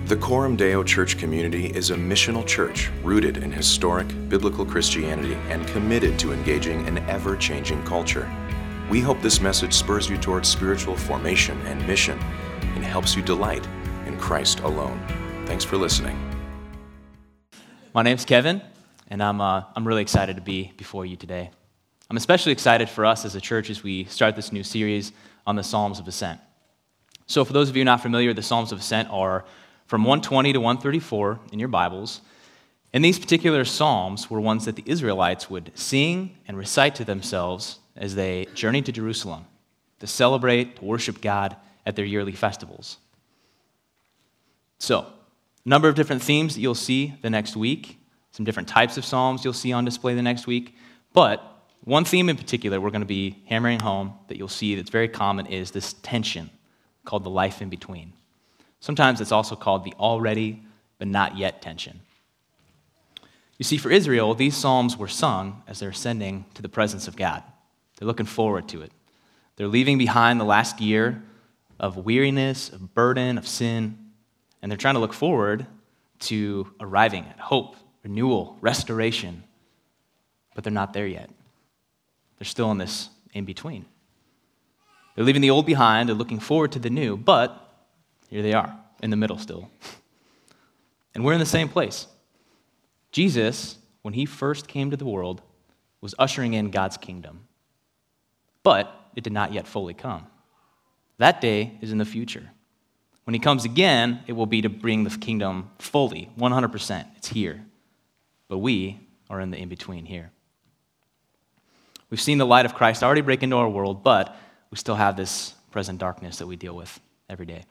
The Coram Deo Church community is a missional church rooted in historic biblical Christianity and committed to engaging an ever-changing culture. We hope this message spurs you towards spiritual formation and mission and helps you delight in Christ alone. Thanks for listening. My name's Kevin, and I'm really excited to be before you today. I'm especially excited for us as a church as we start this new series on the Psalms of Ascent. So for those of you not familiar, the Psalms of Ascent are from 120 to 134 in your Bibles. And these particular psalms were ones that the Israelites would sing and recite to themselves as they journeyed to Jerusalem to celebrate, to worship God at their yearly festivals. So, a number of different themes that you'll see the next week, some different types of psalms you'll see on display the next week, but one theme in particular we're going to be hammering home that you'll see that's very common is this tension called the life in between. Sometimes it's also called the already but not yet tension. You see, for Israel, these psalms were sung as they're ascending to the presence of God. They're looking forward to it. They're leaving behind the last year of weariness, of burden, of sin, and they're trying to look forward to arriving at hope, renewal, restoration, but they're not there yet. They're still in this in-between. They're leaving the old behind, they're looking forward to the new, but here they are, in the middle still. And we're in the same place. Jesus, when he first came to the world, was ushering in God's kingdom. But it did not yet fully come. That day is in the future. When he comes again, it will be to bring the kingdom fully, 100%. It's here. But we are in the in-between here. We've seen the light of Christ already break into our world, but we still have this present darkness that we deal with every day.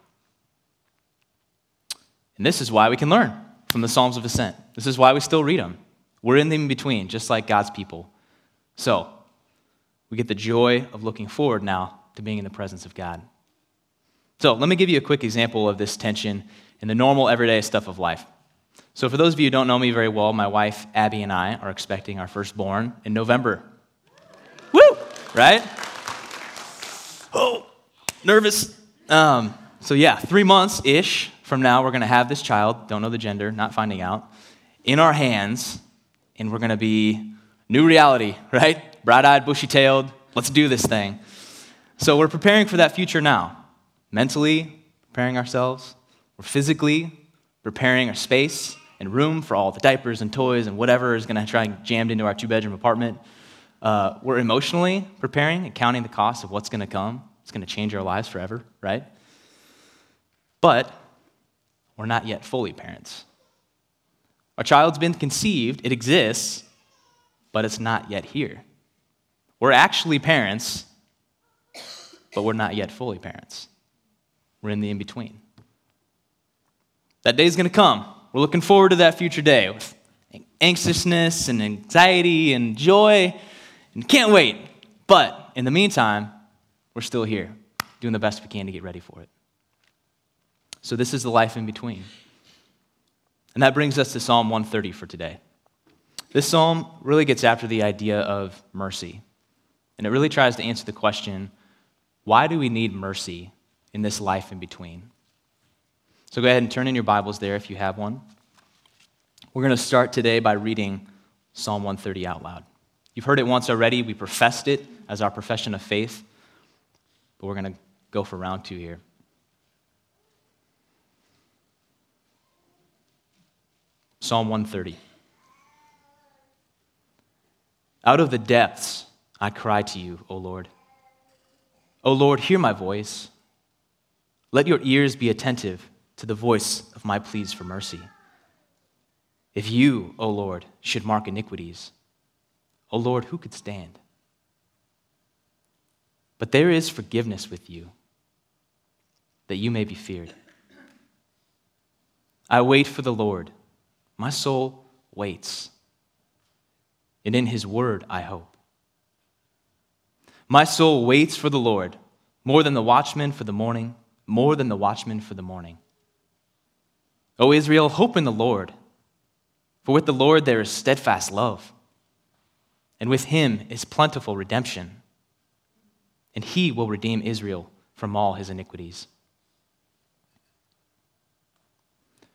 And this is why we can learn from the Psalms of Ascent. This is why we still read them. We're in the in-between, just like God's people. So, we get the joy of looking forward now to being in the presence of God. So, let me give you a quick example of this tension in the normal, everyday stuff of life. So, for those of you who don't know me very well, my wife, Abby, and I are expecting our firstborn in November. Woo! Right? Oh, nervous. 3 months-ish from now, we're going to have this child, don't know the gender, not finding out, in our hands, and we're going to be new reality, right? Bright-eyed, bushy-tailed, let's do this thing. So we're preparing for that future now. Mentally, preparing ourselves. We're physically preparing our space and room for all the diapers and toys and whatever is going to try and jammed into our two-bedroom apartment. We're emotionally preparing and counting the cost of what's going to come. It's going to change our lives forever, right? But we're not yet fully parents. Our child's been conceived, it exists, but it's not yet here. We're actually parents, but we're not yet fully parents. We're in the in-between. That day's going to come. We're looking forward to that future day with anxiousness and anxiety and joy, and can't wait. But in the meantime, we're still here, doing the best we can to get ready for it. So this is the life in between. And that brings us to Psalm 130 for today. This psalm really gets after the idea of mercy. And it really tries to answer the question, why do we need mercy in this life in between? So go ahead and turn in your Bibles there if you have one. We're going to start today by reading Psalm 130 out loud. You've heard it once already. We professed it as our profession of faith. But we're going to go for round 2 here. Psalm 130. Out of the depths I cry to you, O Lord. O Lord, hear my voice. Let your ears be attentive to the voice of my pleas for mercy. If you, O Lord, should mark iniquities, O Lord, who could stand? But there is forgiveness with you, that you may be feared. I wait for the Lord. My soul waits, and in his word I hope. My soul waits for the Lord, more than the watchman for the morning, more than the watchman for the morning. O Israel, hope in the Lord, for with the Lord there is steadfast love, and with him is plentiful redemption, and he will redeem Israel from all his iniquities.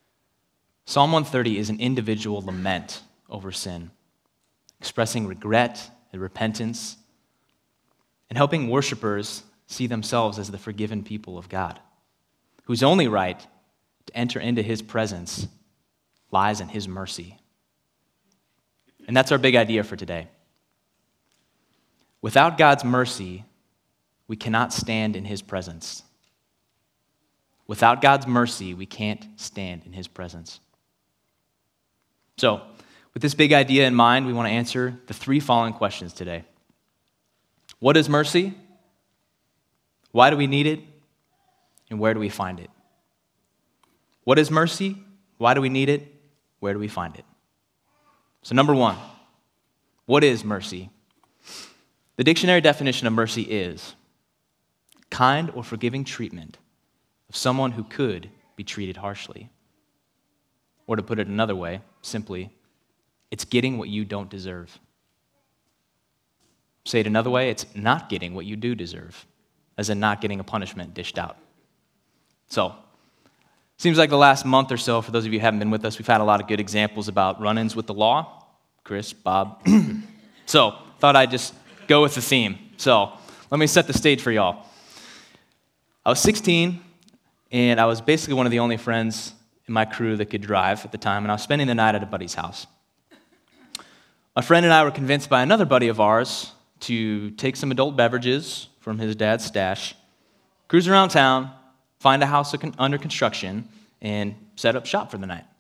Psalm 130 is an individual lament over sin, expressing regret and repentance, and helping worshipers see themselves as the forgiven people of God, whose only right to enter into his presence lies in his mercy. And that's our big idea for today. Without God's mercy, we cannot stand in his presence. Without God's mercy, we can't stand in his presence. So, with this big idea in mind, we want to answer the three following questions today. What is mercy? Why do we need it? And where do we find it? What is mercy? Why do we need it? Where do we find it? So, number one, what is mercy? The dictionary definition of mercy is kind or forgiving treatment of someone who could be treated harshly. Or to put it another way, simply, it's getting what you don't deserve. Say it another way, it's not getting what you do deserve, as in not getting a punishment dished out. So, seems like the last month or so, for those of you who haven't been with us, we've had a lot of good examples about run-ins with the law. Chris, Bob. So, thought I'd just go with the theme. So, let me set the stage for y'all. I was 16, and I was basically one of the only friends in my crew that could drive at the time, and I was spending the night at a buddy's house. My friend and I were convinced by another buddy of ours to take some adult beverages from his dad's stash, cruise around town, find a house under construction, and set up shop for the night.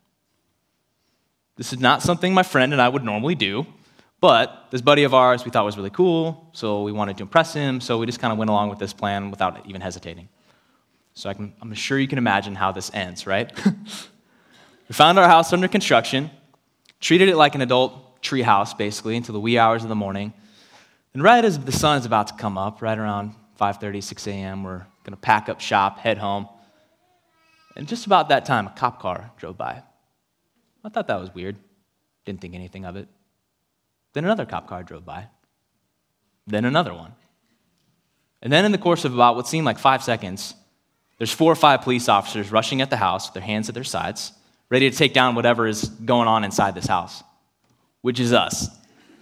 This is not something my friend and I would normally do, but this buddy of ours we thought was really cool, so we wanted to impress him, so we just kind of went along with this plan without even hesitating. So I'm sure you can imagine how this ends, right? We found our house under construction, treated it like an adult tree house, basically, until the wee hours of the morning. And right as the sun is about to come up, right around 5:30, 6 a.m., we're going to pack up shop, head home. And just about that time, a cop car drove by. I thought that was weird. Didn't think anything of it. Then another cop car drove by. Then another one. And then in the course of about what seemed like 5 seconds, there's 4 or 5 police officers rushing at the house with their hands at their sides, ready to take down whatever is going on inside this house, which is us.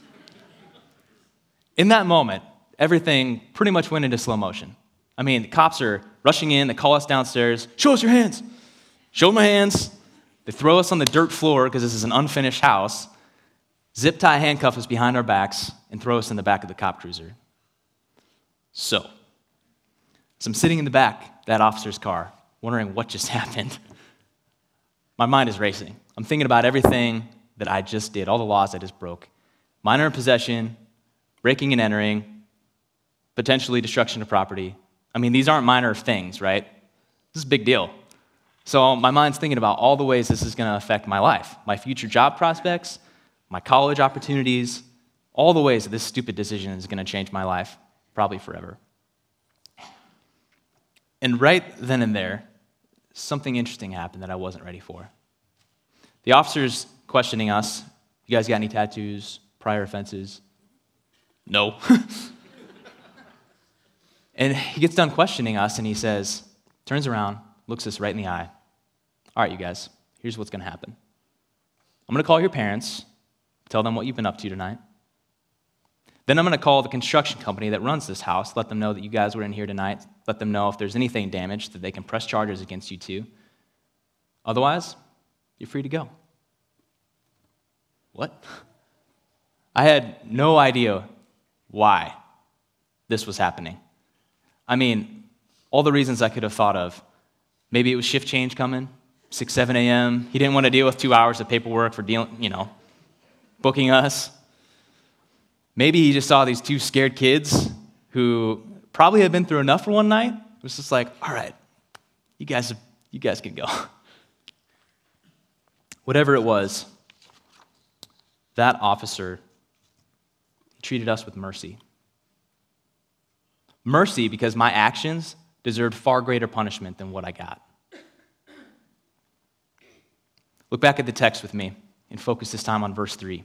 In that moment, everything pretty much went into slow motion. I mean, the cops are rushing in, they call us downstairs, show us your hands. Show them my hands. They throw us on the dirt floor because this is an unfinished house, zip tie handcuff us behind our backs, and throw us in the back of the cop cruiser. So I'm sitting in the back of that officer's car, wondering what just happened. My mind is racing. I'm thinking about everything that I just did, all the laws I just broke. Minor in possession, breaking and entering, potentially destruction of property. I mean, these aren't minor things, right? This is a big deal. So my mind's thinking about all the ways this is going to affect my life, my future job prospects, my college opportunities, all the ways that this stupid decision is going to change my life, probably forever. And right then and there, something interesting happened that I wasn't ready for. The officer's questioning us, you guys got any tattoos, prior offenses? No. And he gets done questioning us, and he says, turns around, looks us right in the eye. All right, you guys, here's what's going to happen. I'm going to call your parents, tell them what you've been up to tonight. Then I'm going to call the construction company that runs this house, let them know that you guys were in here tonight, let them know if there's anything damaged that they can press charges against you too. Otherwise, you're free to go. What? I had no idea why this was happening. I mean, all the reasons I could have thought of. Maybe it was shift change coming, 6, 7 a.m. He didn't want to deal with 2 hours of paperwork for booking us. Maybe he just saw these 2 scared kids who probably had been through enough for one night. It was just like, all right, you guys can go. Whatever it was, that officer treated us with mercy. Mercy because my actions deserved far greater punishment than what I got. Look back at the text with me and focus this time on verse 3.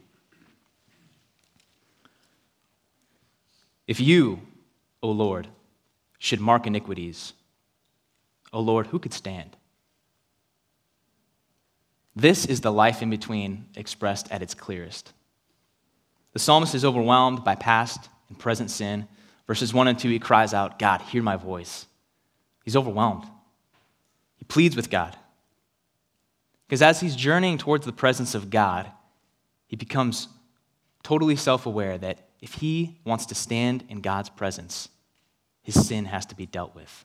If you, O Lord, should mark iniquities, O Lord, who could stand? This is the life in between expressed at its clearest. The psalmist is overwhelmed by past and present sin. Verses 1 and 2, he cries out, God, hear my voice. He's overwhelmed. He pleads with God. Because as he's journeying towards the presence of God, he becomes totally self-aware that if he wants to stand in God's presence, his sin has to be dealt with.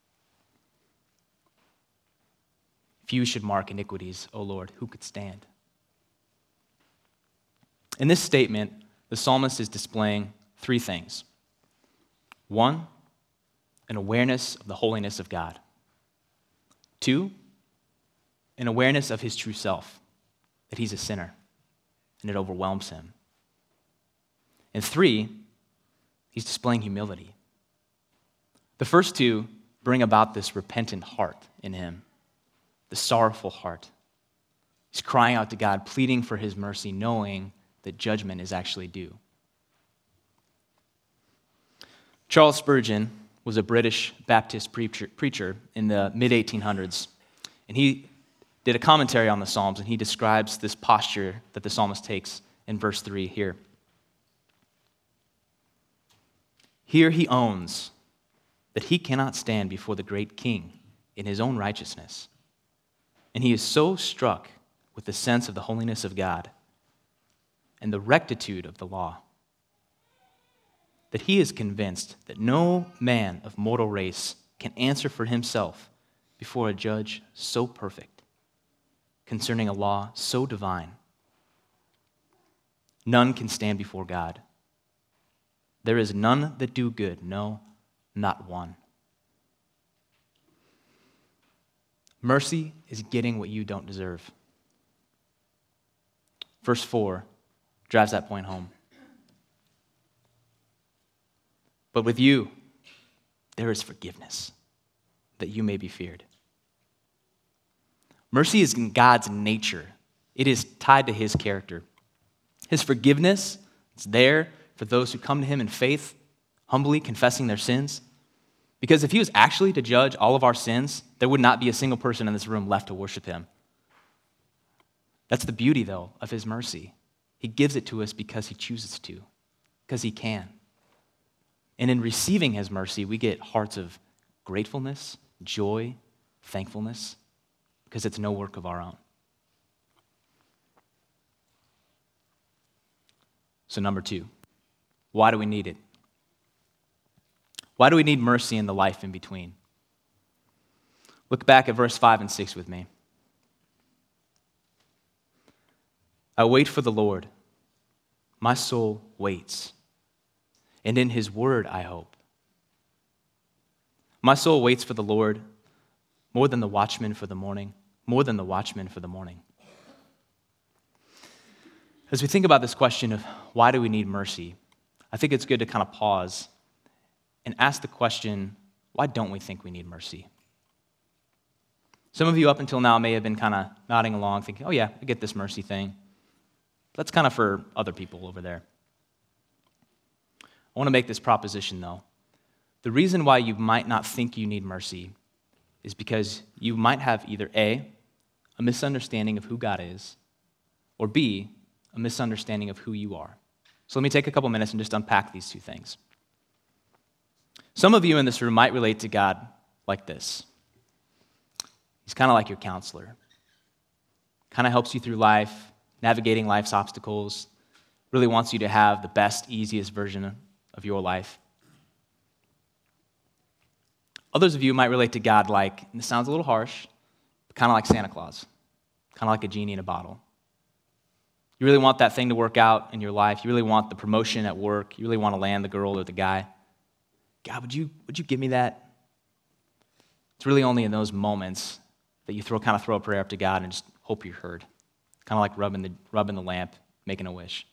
If you should mark iniquities, O Lord, who could stand? In this statement, the psalmist is displaying three things. One, an awareness of the holiness of God. Two, an awareness of his true self, that he's a sinner, and it overwhelms him. And three, he's displaying humility. The first two bring about this repentant heart in him, the sorrowful heart. He's crying out to God, pleading for his mercy, knowing that judgment is actually due. Charles Spurgeon was a British Baptist preacher in the mid-1800s, and he did a commentary on the Psalms, and he describes this posture that the psalmist takes in verse 3 here. Here he owns that he cannot stand before the great King in his own righteousness, and he is so struck with the sense of the holiness of God and the rectitude of the law that he is convinced that no man of mortal race can answer for himself before a judge so perfect, concerning a law so divine. None can stand before God. There is none that do good, no, not one. Mercy is getting what you don't deserve. Verse 4 drives that point home. But with you, there is forgiveness, that you may be feared. Mercy is in God's nature. It is tied to his character. His forgiveness is there for those who come to him in faith, humbly confessing their sins. Because if he was actually to judge all of our sins, there would not be a single person in this room left to worship him. That's the beauty, though, of his mercy. He gives it to us because he chooses to, because he can. And in receiving his mercy, we get hearts of gratefulness, joy, thankfulness, because it's no work of our own. So number 2, why do we need it? Why do we need mercy in the life in between? Look back at verse 5 and 6 with me. I wait for the Lord. My soul waits. And in his word I hope. My soul waits for the Lord more than the watchman for the morning, more than the watchman for the morning. As we think about this question of why do we need mercy, I think it's good to kind of pause and ask the question, why don't we think we need mercy? Some of you up until now may have been kind of nodding along, thinking, oh yeah, I get this mercy thing. That's kind of for other people over there. I want to make this proposition, though. The reason why you might not think you need mercy is because you might have either A, a misunderstanding of who God is, or B, a misunderstanding of who you are. So let me take a couple minutes and just unpack these two things. Some of you in this room might relate to God like this. He's kind of like your counselor. Kind of helps you through life, navigating life's obstacles, really wants you to have the best, easiest version of your life. Others of you might relate to God like, and this sounds a little harsh, but kind of like Santa Claus, kind of like a genie in a bottle. You really want that thing to work out in your life. You really want the promotion at work. You really want to land the girl or the guy. God, would you give me that? It's really only in those moments that you throw a prayer up to God and just hope you're heard. Kind of like rubbing the lamp, making a wish.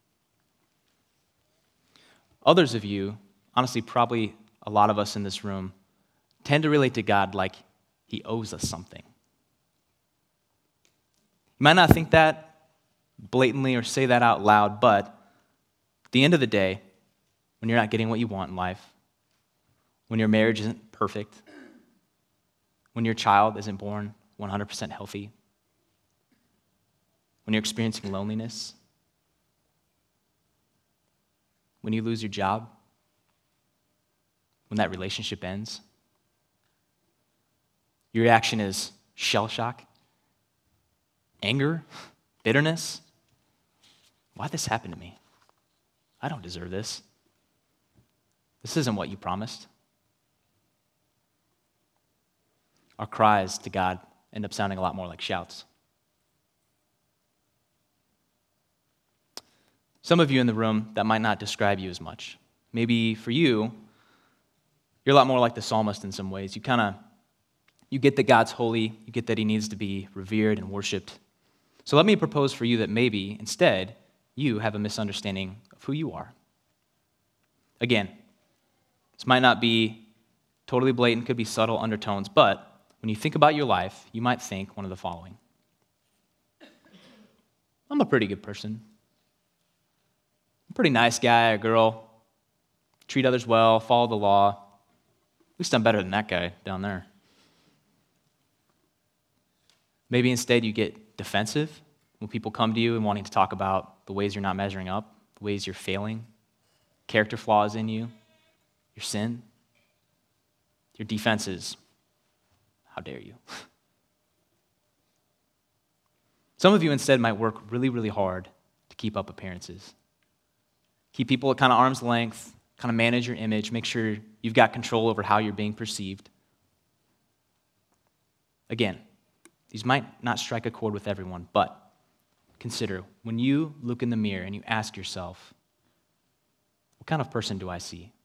Others of you, honestly, probably a lot of us in this room, tend to relate to God like he owes us something. You might not think that blatantly or say that out loud, but at the end of the day, when you're not getting what you want in life, when your marriage isn't perfect, when your child isn't born 100% healthy, when you're experiencing loneliness, when you lose your job, when that relationship ends? Your reaction is shell shock, anger, bitterness. Why'd this happen to me? I don't deserve this. This isn't what you promised. Our cries to God end up sounding a lot more like shouts. Some of you in the room, that might not describe you as much. Maybe for you, you're a lot more like the psalmist in some ways. You get that God's holy, you get that he needs to be revered and worshiped. So let me propose for you that maybe, instead, you have a misunderstanding of who you are. Again, this might not be totally blatant, could be subtle undertones, but when you think about your life, you might think one of the following. I'm a pretty good person. I'm a pretty nice guy or girl. Treat others well, follow the law. At least I'm better than that guy down there. Maybe instead you get defensive when people come to you and wanting to talk about the ways you're not measuring up, the ways you're failing, character flaws in you, your sin. Your defense is, how dare you? Some of you instead might work really, really hard to keep up appearances. Keep people at kind of arm's length, kind of manage your image, make sure you've got control over how you're being perceived. Again, these might not strike a chord with everyone, but consider, when you look in the mirror and you ask yourself, what kind of person do I see?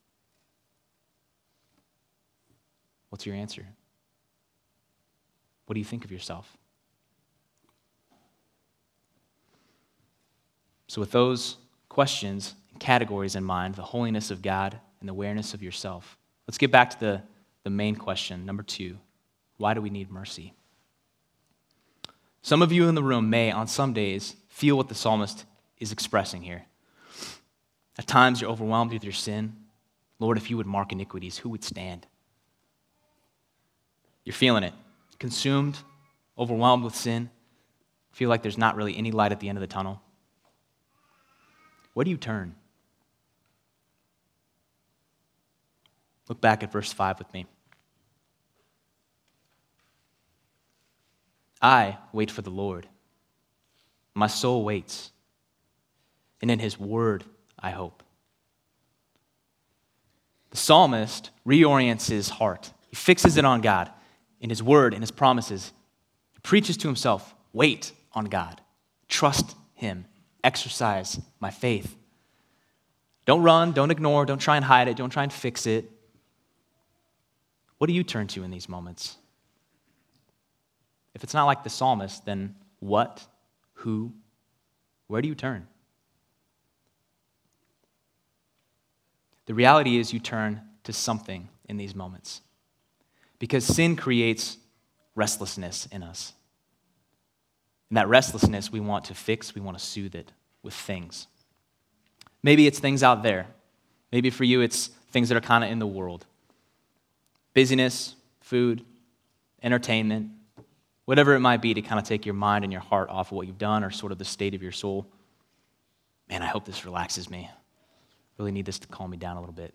What's your answer? What do you think of yourself? So with those questions and categories in mind, the holiness of God and the awareness of yourself, let's get back to the main question, number 2. Why do we need mercy? Some of you in the room may, on some days, feel what the psalmist is expressing here. At times, you're overwhelmed with your sin. Lord, if you would mark iniquities, who would stand? You're feeling it. Consumed, overwhelmed with sin. Feel like there's not really any light at the end of the tunnel. Where do you turn? Look back at verse 5 with me. I wait for the Lord. My soul waits, and in his word I hope. The psalmist reorients his heart. He fixes it on God, in his word, in his promises. He preaches to himself, wait on God. Trust him. Exercise my faith. Don't run, don't ignore, don't try and hide it, don't try and fix it. What do you turn to in these moments? If it's not like the psalmist, then what, who, where do you turn? The reality is you turn to something in these moments. Because sin creates restlessness in us. And that restlessness we want to fix, we want to soothe it with things. Maybe it's things out there. Maybe for you it's things that are kind of in the world. Busyness, food, entertainment, whatever it might be to kind of take your mind and your heart off of what you've done or sort of the state of your soul. Man, I hope this relaxes me. Really need this to calm me down a little bit.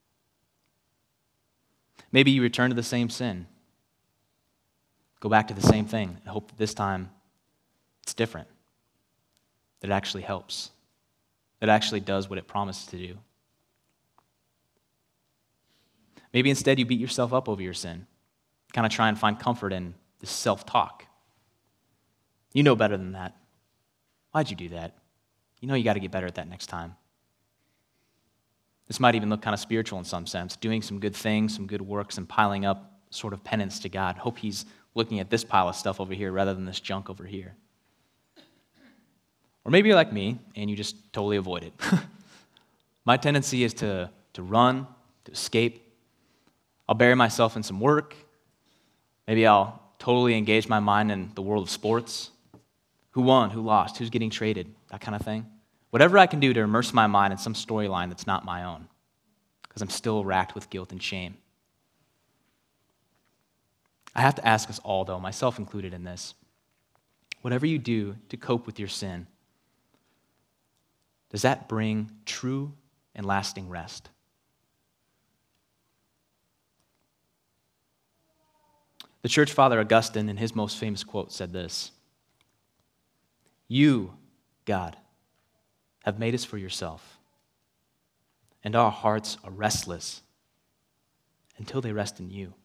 Maybe you return to the same sin. Go back to the same thing and hope that this time it's different. That it actually helps. That it actually does what it promised to do. Maybe instead you beat yourself up over your sin. Kind of try and find comfort in this self-talk. You know better than that. Why'd you do that? You know you got to get better at that next time. This might even look kind of spiritual in some sense, doing some good things, some good works, and piling up sort of penance to God. Hope he's looking at this pile of stuff over here rather than this junk over here. Or maybe you're like me, and you just totally avoid it. My tendency is to run, to escape. I'll bury myself in some work. Maybe I'll totally engage my mind in the world of sports. Who won? Who lost? Who's getting traded? That kind of thing. Whatever I can do to immerse my mind in some storyline that's not my own, because I'm still racked with guilt and shame. I have to ask us all, though, myself included in this, whatever you do to cope with your sin, does that bring true and lasting rest? The church father Augustine, in his most famous quote, said this: "You, God, have made us for yourself, and our hearts are restless until they rest in you."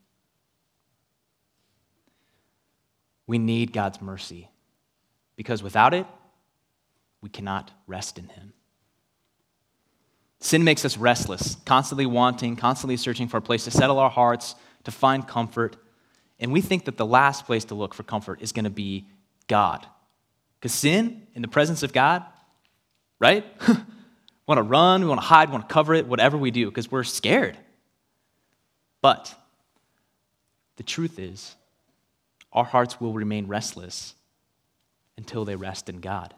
We need God's mercy, because without it, we cannot rest in him. Sin makes us restless, constantly wanting, constantly searching for a place to settle our hearts, to find comfort. And we think that the last place to look for comfort is going to be God. Because sin, in the presence of God, right? We want to run, we want to hide, we want to cover it, whatever we do, because we're scared. But the truth is, our hearts will remain restless until they rest in God.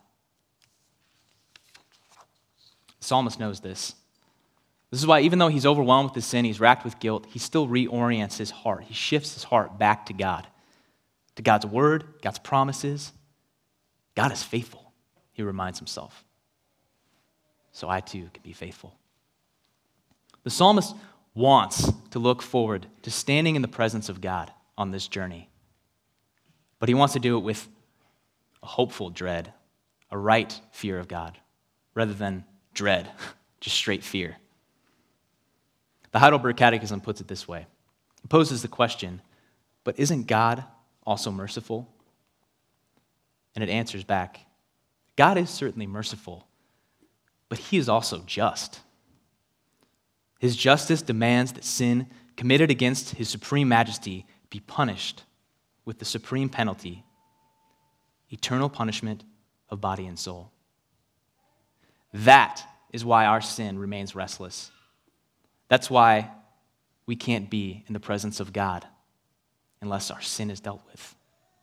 The psalmist knows this. This is why, even though he's overwhelmed with his sin, he's racked with guilt, he still reorients his heart. He shifts his heart back to God, to God's word, God's promises. God is faithful, he reminds himself. So I too can be faithful. The psalmist wants to look forward to standing in the presence of God on this journey. But he wants to do it with a hopeful dread, a right fear of God, rather than dread, just straight fear. The Heidelberg Catechism puts it this way. It poses the question, but isn't God also merciful? And it answers back, God is certainly merciful, but he is also just. His justice demands that sin committed against his supreme majesty be punished with the supreme penalty, eternal punishment of body and soul. That is why our sin remains restless. That's why we can't be in the presence of God unless our sin is dealt with.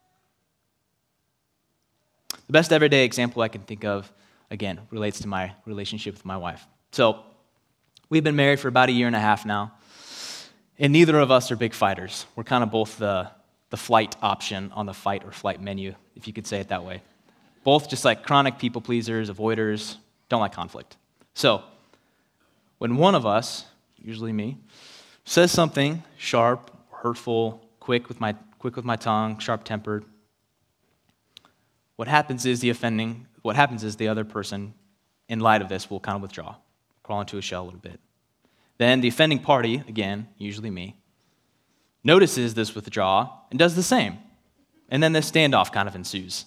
The best everyday example I can think of, again, relates to my relationship with my wife. So, we've been married for about 1.5 years now, and neither of us are big fighters. We're kind of both the flight option on the fight or flight menu, if you could say it that way. Both just like chronic people pleasers, avoiders, don't like conflict. So, when one of us, usually me, says something sharp, hurtful, quick with my tongue, sharp-tempered, what happens is the other person, in light of this, will kind of withdraw, crawl into a shell a little bit. Then the offending party, again, usually me, notices this withdrawal and does the same. And then this standoff kind of ensues.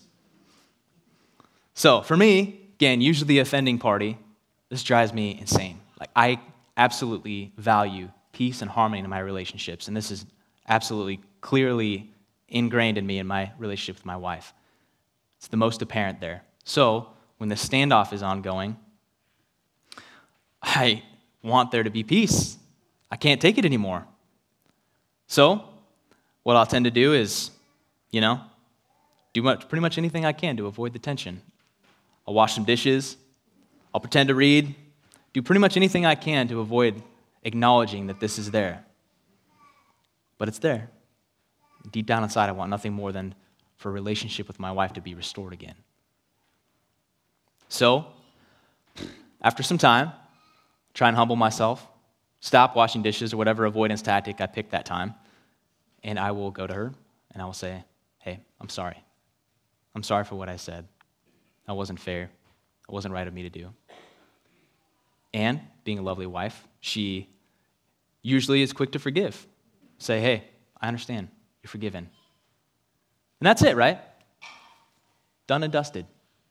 So for me, again, usually the offending party, this drives me insane. Like, I absolutely value peace and harmony in my relationships, and this is absolutely clearly ingrained in me in my relationship with my wife. It's the most apparent there. So when the standoff is ongoing, I want there to be peace. I can't take it anymore. So what I'll tend to do is, do pretty much anything I can to avoid the tension. I'll wash some dishes. I'll pretend to read. Do pretty much anything I can to avoid acknowledging that this is there. But it's there. Deep down inside, I want nothing more than for a relationship with my wife to be restored again. So, after some time, try and humble myself, stop washing dishes or whatever avoidance tactic I picked that time, and I will go to her and I will say, hey, I'm sorry. I'm sorry for what I said. That wasn't fair. It wasn't right of me to do. And, being a lovely wife, she usually is quick to forgive. Say, hey, I understand. You're forgiven. And that's it, right? Done and dusted.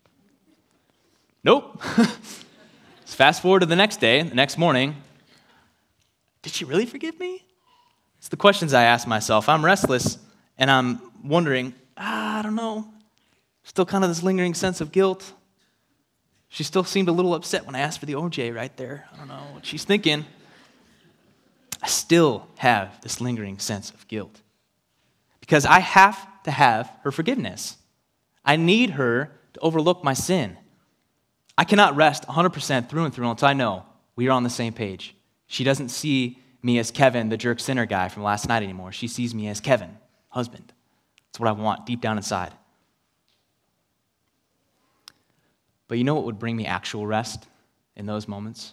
Nope. Let's fast forward to the next day, the next morning. Did she really forgive me? It's the questions I ask myself. I'm restless, and I'm wondering, I don't know. Still kind of this lingering sense of guilt. She still seemed a little upset when I asked for the OJ right there. I don't know what she's thinking. I still have this lingering sense of guilt because I have to have her forgiveness. I need her to overlook my sin. I cannot rest 100% through and through until I know we are on the same page. She doesn't see me as Kevin, the jerk sinner guy from last night anymore. She sees me as Kevin, husband. That's what I want deep down inside. But you know what would bring me actual rest in those moments?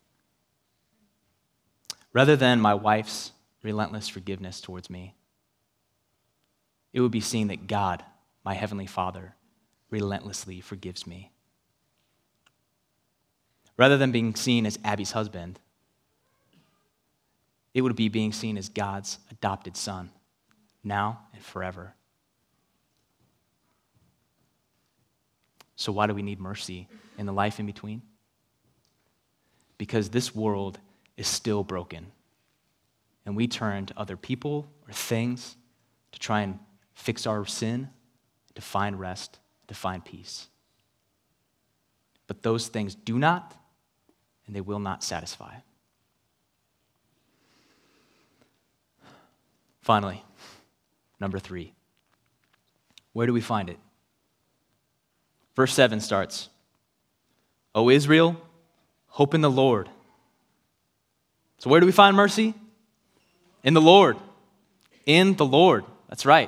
Rather than my wife's relentless forgiveness towards me, it would be seeing that God, my Heavenly Father, relentlessly forgives me. Rather than being seen as Abby's husband, it would be being seen as God's adopted son, now and forever. So why do we need mercy in the life in between? Because this world is still broken, and we turn to other people or things to try and fix our sin, to find rest, to find peace. But those things do not, and they will not satisfy. Finally, number 3. Where do we find it? Verse 7 starts, O Israel, hope in the Lord. So where do we find mercy? In the Lord. In the Lord. That's right.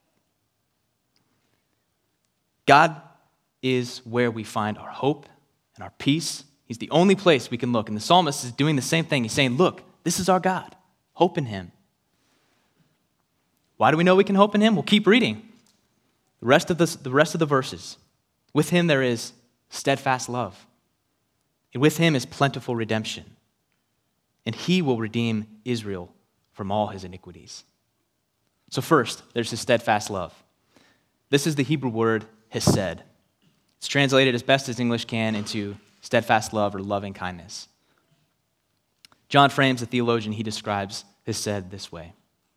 God is where we find our hope and our peace. He's the only place we can look. And the psalmist is doing the same thing. He's saying, look, this is our God. Hope in him. Why do we know we can hope in him? We'll keep reading the rest of the verses. With him there is steadfast love. And with him is plentiful redemption. And he will redeem Israel from all his iniquities. So first, there's his steadfast love. This is the Hebrew word hesed. It's translated as best as English can into steadfast love or loving kindness. John Frames, the theologian, he describes hesed this way.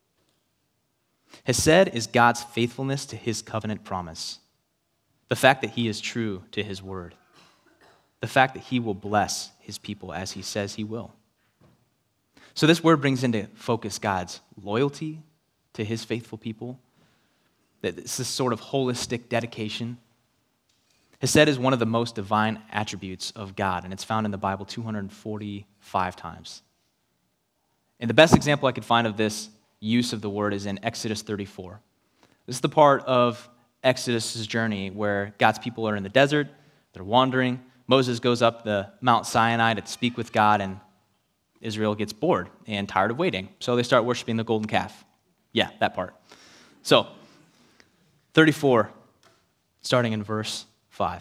Hesed is God's faithfulness to his covenant promise. The fact that he is true to his word. The fact that he will bless his people as he says he will. So this word brings into focus God's loyalty to his faithful people. That it's this sort of holistic dedication. Hesed is one of the most divine attributes of God, and it's found in the Bible 245 times. And the best example I could find of this use of the word is in Exodus 34. This is the part of Exodus' journey where God's people are in the desert, they're wandering. Moses goes up the Mount Sinai to speak with God, and Israel gets bored and tired of waiting. So they start worshiping the golden calf. Yeah, that part. So, 34, starting in verse 5.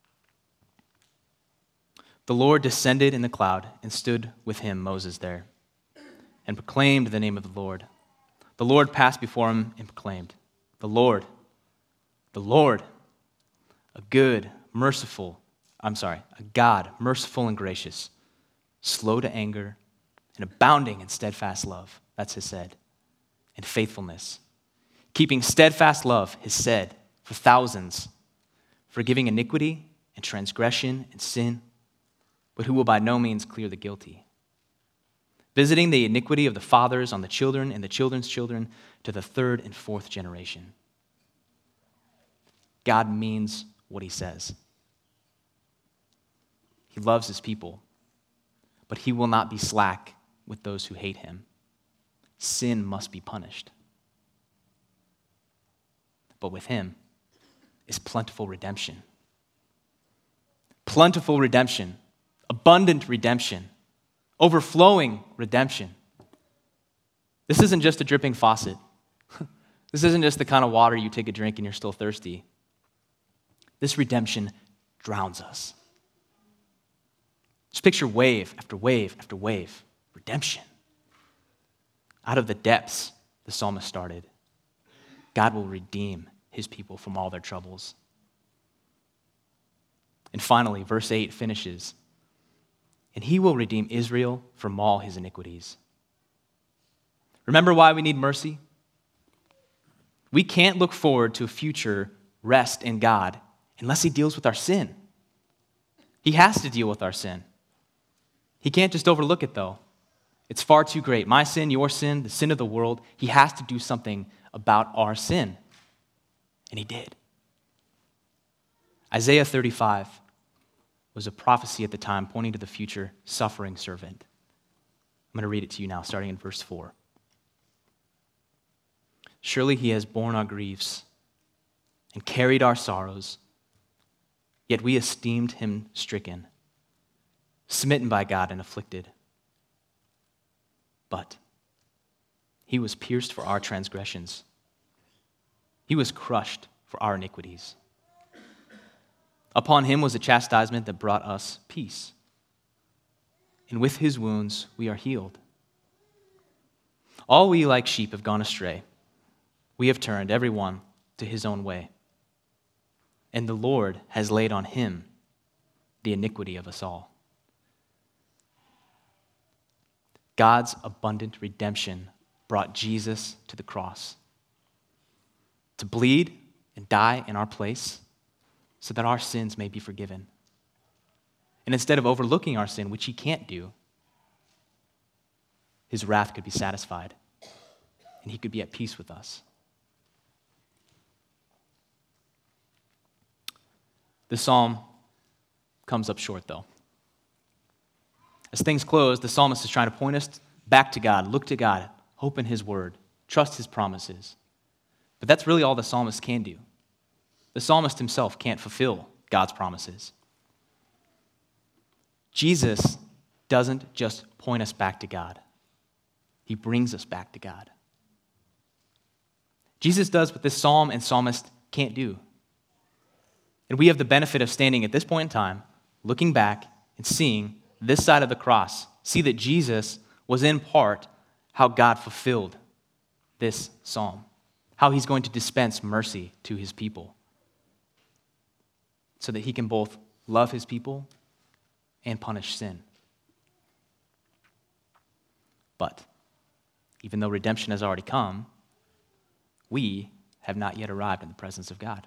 The Lord descended in the cloud and stood with him, Moses, there, and proclaimed the name of the Lord. The Lord passed before him and proclaimed, the Lord, a God, merciful and gracious, slow to anger, and abounding in steadfast love, that's hesed, and faithfulness, keeping steadfast love, hesed, for thousands, forgiving iniquity and transgression and sin, but who will by no means clear the guilty, visiting the iniquity of the fathers on the children and the children's children to the third and fourth generation. God means what he says. He loves his people, but he will not be slack with those who hate him. Sin must be punished. But with him is plentiful redemption. Plentiful redemption, abundant redemption, overflowing redemption. This isn't just a dripping faucet. This isn't just the kind of water you take a drink and you're still thirsty. This redemption drowns us. Just picture wave after wave after wave. Redemption. Out of the depths, the psalmist started. God will redeem his people from all their troubles. And finally, verse 8 finishes, and he will redeem Israel from all his iniquities. Remember why we need mercy? We can't look forward to a future rest in God unless he deals with our sin. He has to deal with our sin. He can't just overlook it, though. It's far too great. My sin, your sin, the sin of the world. He has to do something about our sin. And he did. Isaiah 35 was a prophecy at the time pointing to the future suffering servant. I'm going to read it to you now, starting in verse 4. Surely he has borne our griefs and carried our sorrows. yet we esteemed him stricken, smitten by God and afflicted. But he was pierced for our transgressions. He was crushed for our iniquities. Upon him was a chastisement that brought us peace. And with his wounds we are healed. All we like sheep have gone astray. We have turned every one to his own way. And the Lord has laid on him the iniquity of us all. God's abundant redemption brought Jesus to the cross to bleed and die in our place so that our sins may be forgiven. And instead of overlooking our sin, which he can't do, his wrath could be satisfied and he could be at peace with us. This psalm comes up short, though. As things close, the psalmist is trying to point us back to God, look to God, hope in his word, trust his promises. But that's really all the psalmist can do. The psalmist himself can't fulfill God's promises. Jesus doesn't just point us back to God. He brings us back to God. Jesus does what this psalm and psalmist can't do. And we have the benefit of standing at this point in time, looking back and seeing this side of the cross, see that Jesus was in part how God fulfilled this psalm, how he's going to dispense mercy to his people so that he can both love his people and punish sin. But even though redemption has already come, we have not yet arrived in the presence of God.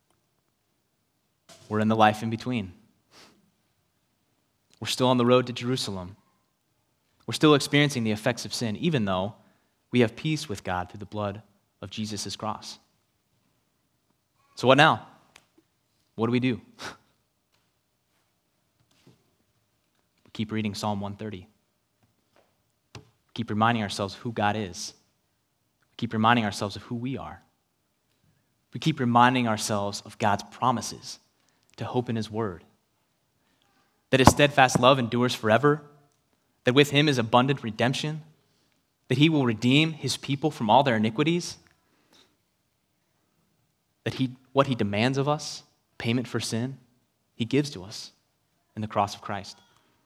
We're in the life in between. We're still on the road to Jerusalem. We're still experiencing the effects of sin, even though we have peace with God through the blood of Jesus' cross. So what now? What do? We keep reading Psalm 130. Keep reminding ourselves who God is. Keep reminding ourselves of who we are. We keep reminding ourselves of God's promises to hope in his word. That his steadfast love endures forever, that with him is abundant redemption, that he will redeem his people from all their iniquities, that what he demands of us, payment for sin, he gives to us in the cross of Christ.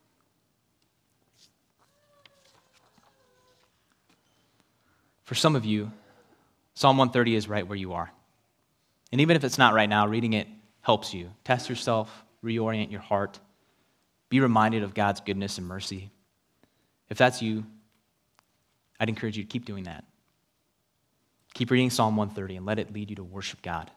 For some of you, Psalm 130 is right where you are. And even if it's not right now, reading it helps you. Test yourself, reorient your heart, be reminded of God's goodness and mercy. If that's you, I'd encourage you to keep doing that. Keep reading Psalm 130 and let it lead you to worship God.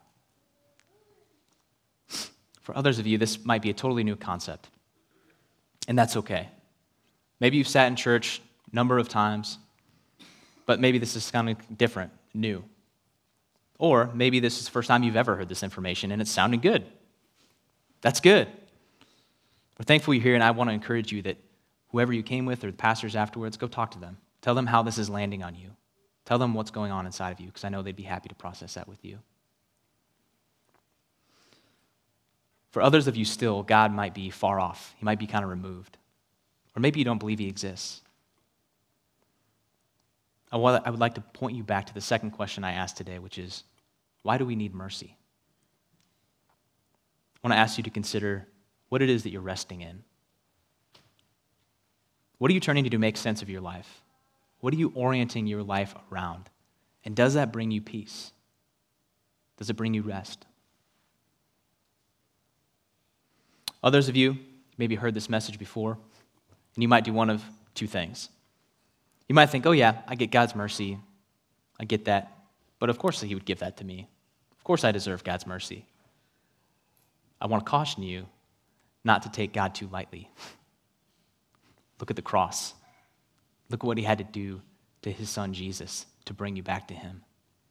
For others of you, this might be a totally new concept, and that's okay. Maybe you've sat in church a number of times, but maybe this is kind of different, new. Or maybe this is the first time you've ever heard this information and it's sounding good. That's good. We're thankful you're here, and I want to encourage you that whoever you came with or the pastors afterwards, go talk to them. Tell them how this is landing on you. Tell them what's going on inside of you, because I know they'd be happy to process that with you. For others of you still, God might be far off. He might be kind of removed. Or maybe you don't believe he exists. I would like to point you back to the second question I asked today, which is, why do we need mercy? I want to ask you to consider what it is that you're resting in. What are you turning to make sense of your life? What are you orienting your life around? And does that bring you peace? Does it bring you rest? Others of you maybe heard this message before, and you might do one of two things. You might think, oh yeah, I get God's mercy. I get that. But of course he would give that to me. Of course I deserve God's mercy. I want to caution you not to take God too lightly. Look at the cross. Look at what he had to do to his son Jesus to bring you back to him.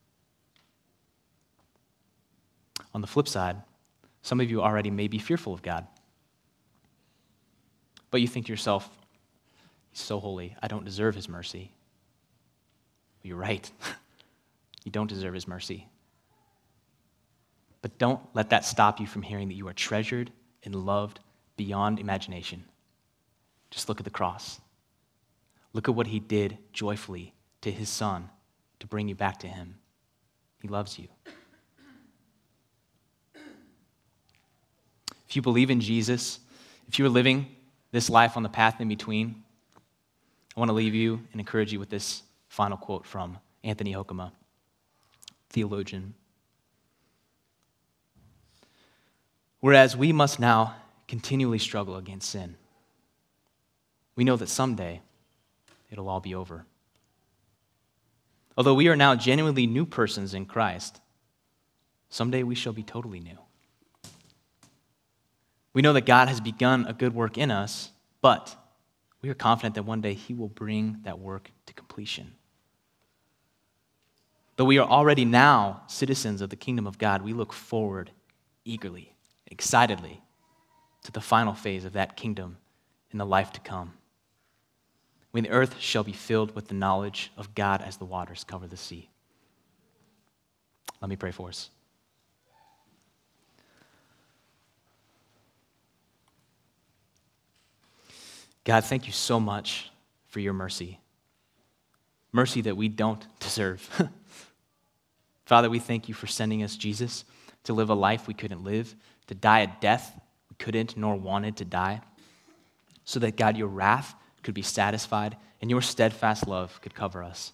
On the flip side, some of you already may be fearful of God. But you think to yourself, he's so holy, I don't deserve his mercy. Well, you're right. You don't deserve his mercy. But don't let that stop you from hearing that you are treasured and loved beyond imagination. Just look at the cross. Look at what he did joyfully to his son to bring you back to him. He loves you. If you believe in Jesus, if you are living this life on the path in between, I want to leave you and encourage you with this final quote from Anthony Hoekema, theologian. Whereas we must now continually struggle against sin, we know that someday it'll all be over. Although we are now genuinely new persons in Christ, someday we shall be totally new. We know that God has begun a good work in us, but we are confident that one day he will bring that work to completion. Though we are already now citizens of the kingdom of God, we look forward eagerly, excitedly to the final phase of that kingdom in the life to come, when the earth shall be filled with the knowledge of God as the waters cover the sea. Let me pray for us. God, thank you so much for your mercy. Mercy that we don't deserve. Father, we thank you for sending us Jesus to live a life we couldn't live, to die a death we couldn't nor wanted to die, so that, God, your wrath could be satisfied and your steadfast love could cover us.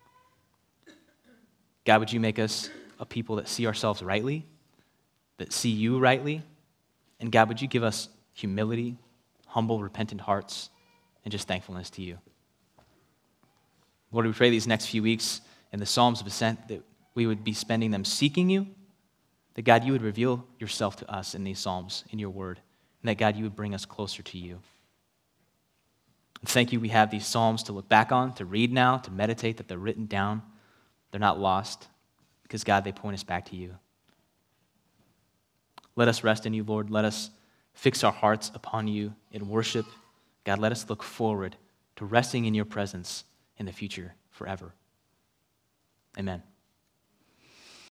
God, would you make us a people that see ourselves rightly, that see you rightly, and God, would you give us humility, humble, repentant hearts, and just thankfulness to you. Lord, we pray these next few weeks in the Psalms of Ascent that we would be spending them seeking you, that God, you would reveal yourself to us in these Psalms, in your word, and that God, you would bring us closer to you. And thank you we have these Psalms to look back on, to read now, to meditate, that they're written down. They're not lost, because God, they point us back to you. Let us rest in you, Lord. Let us fix our hearts upon you in worship. God, let us look forward to resting in your presence in the future forever. Amen.